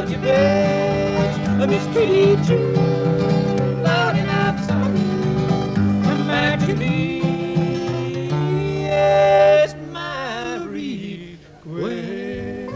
about your best, mistreated you. Lord, and I'm sorry. Come back to me. Yes, my request.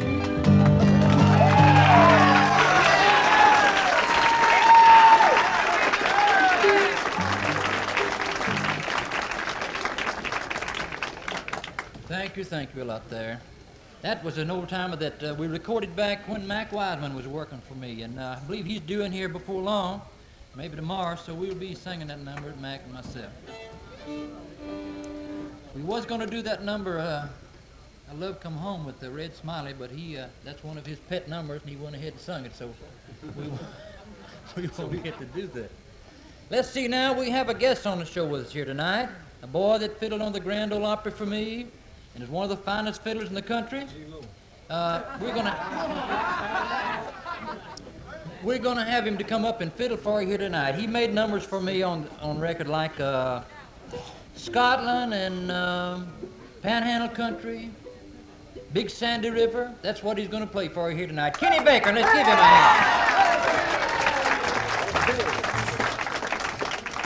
Thank you a lot there. That was an old timer that we recorded back when Mac Wiseman was working for me, and I believe he's due in here before long, maybe tomorrow, so we'll be singing that number, Mac and myself. We was going to do that number, I Love Come Home with the Red Smiley, but that's one of his pet numbers, and he went ahead and sung it, so we won't get to do that. Let's see now, we have a guest on the show with us here tonight, a boy that fiddled on the Grand Ole Opry for me, and is one of the finest fiddlers in the country. We're gonna have him to come up and fiddle for you here tonight. He made numbers for me on record like Scotland and Panhandle Country, Big Sandy River. That's what he's gonna play for you here tonight. Kenny Baker, let's give him a hand.